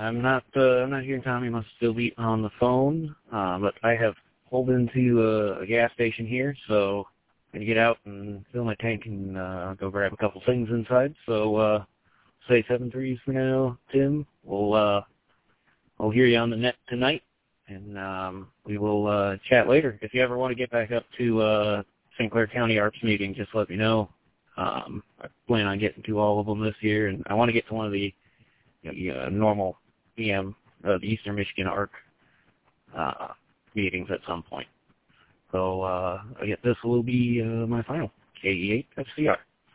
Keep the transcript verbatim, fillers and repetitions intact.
I'm not. Uh, I'm not hearing Tommy. Must still be on the phone. Uh, but I have pulled into a, a gas station here, so I'm gonna get out and fill my tank and uh, go grab a couple things inside. So uh, say seven threes for now, Tim. We'll uh, we'll hear you on the net tonight, and um, we will uh, chat later. If you ever want to get back up to uh, Saint Clair County A R P S meeting, just let me know. Um, I plan on getting to all of them this year, and I want to get to one of the you know, normal E M, uh, the Eastern Michigan A R C uh, meetings at some point. So uh, I guess this will be uh, my final K E eight F C R.